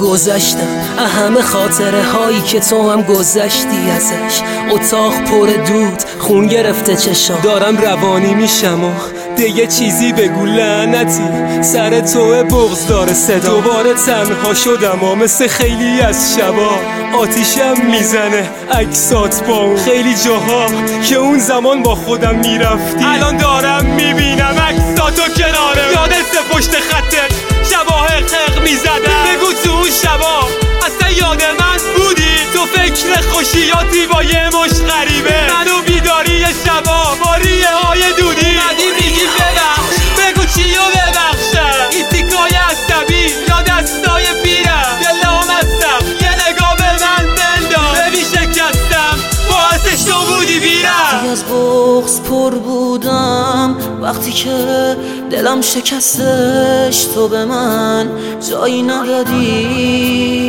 گذشتم، همه خاطره هایی که تو هم گذشتی ازش. اتاق پر دود، خون گرفته چشام، دارم روانی میشم و دیگه چیزی بگو لعنتی. سر تو بغض داره صدا، دوباره تنها شدم و مثل خیلی از شبا آتیشم میزنه عکسات با اون خیلی جاها که اون زمان با خودم میرفتی. الان دارم میبینم عکساتو کناره، یادت پشت خطت شباه خرق میزدم. بگو تو اون شبا اصلا یاد من بودی؟ تو فکر خوشیاتی با یه مش غریبه، منو بیداری شبا با ریه های دودی مدی میگی ببخش. بگو چیو ببخشم؟ این تیکای عصبی یا دستای پیرم؟ دلم هستم یه نگاه به من بنداز، ببین شکستم باعثش تو بودی بیرم. از بغض پر بودم وقتی که دلم شکستش، تو به من جایی ندادی.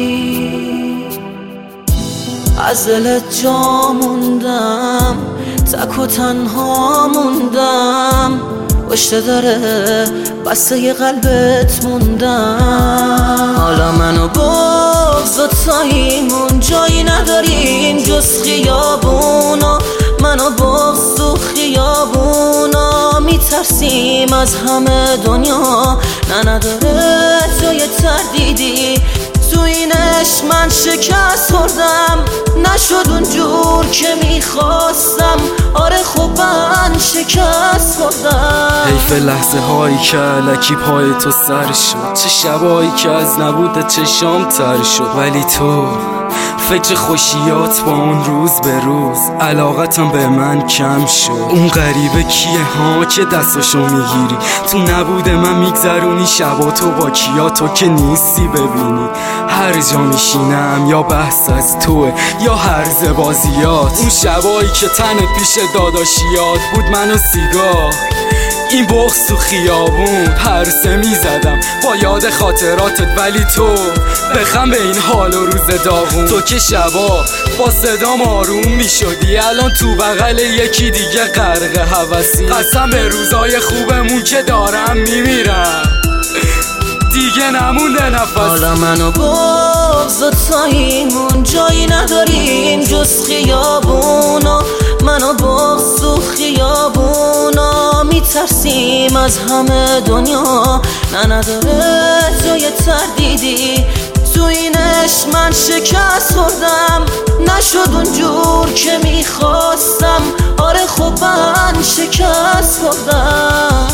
از دلت جا موندم، تک و تنها موندم، پشت دره بسته قلبت موندم. حالا من و بغض و تایمون جایی نداریم جز خیابونا. من و بغض تو خیابونا میترسیم از همه دنیا. نه نداره تو یه تردیدی، تو این عشق من شکست خوردم، نشد اونجور که میخواستم. آره خب من شکست خوردم. حیف لحظه هایی که الکی پای تو سر شد، چه شبایی که از نبود چشام تر شد. ولی تو فکر خوشیات با اون روز به روز علاقتم به من کم شد. اون غریبه کیه ها که دستاشو میگیری؟ تو نبود من میگذرونی شبا تو با کیا؟ تو که نیستی ببینی هر جا میشینم یا بحث از توه یا هرز بازیات. اون شبایی که تن پیش داداشیات بود من و سیگار، این بغض تو خیابون پرسه میزدم با یاد خاطراتت. ولی تو بخم به این حال و روز داغون، تو که شبا با صدام آروم میشدی، الان تو بغل یکی دیگه غرق هوسی. قسم به روزای خوبمون که دارم میمیرم، دیگه نمونده نفس. حالا من و بغض و تایمون جایی نداریم جز خیابونا. من و بغض تو خیابونا میترسیم از همه دنیا. نه نداره تو یه تردیدی، تو این عشق من شکست خوردم، نشد اونجور که میخواستم. آره خب من شکست خوردم.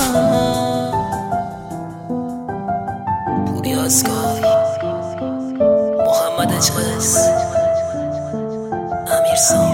پوریازگاه محمد اجقس، امیر